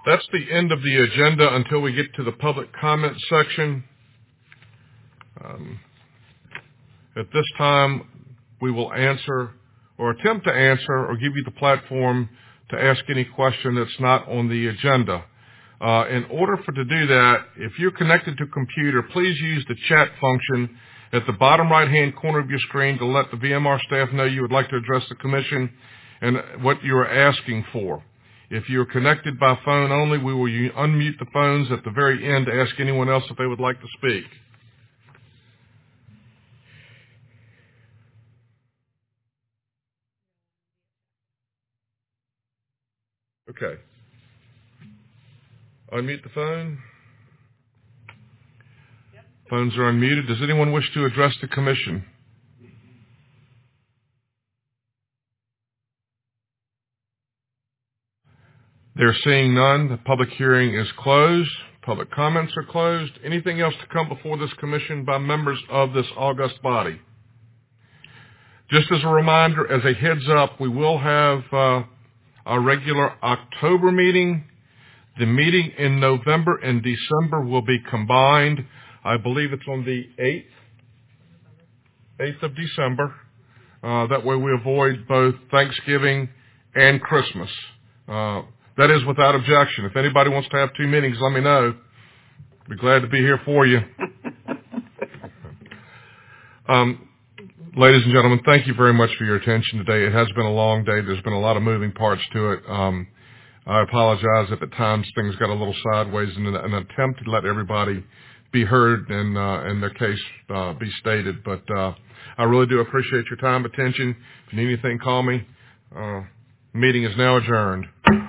That's the end of the agenda until we get to the public comment section. At this time, we will answer or attempt to answer or give you the platform to ask any question that's not on the agenda. In order to do that, if you're connected to a computer, please use the chat function at the bottom right-hand corner of your screen to let the VMR staff know you would like to address the commission and what you're asking for. If you're connected by phone only, we will unmute the phones at the very end to ask anyone else if they would like to speak. Okay. Unmute the phone. Yep. Phones are unmuted. Does anyone wish to address the commission? They're seeing none. The public hearing is closed. Public comments are closed. Anything else to come before this commission by members of this august body? Just as a reminder, as a heads up, we will have our regular October meeting. The meeting in November and December will be combined. I believe it's on the 8th of December. That way we avoid both Thanksgiving and Christmas. That is without objection. If anybody wants to have two meetings, let me know. Be glad to be here for you. Ladies and gentlemen, thank you very much for your attention today. It has been a long day. There's been a lot of moving parts to it. I apologize if at times things got a little sideways in an attempt to let everybody be heard and their case be stated. But I really do appreciate your time, attention. If you need anything, call me. Meeting is now adjourned.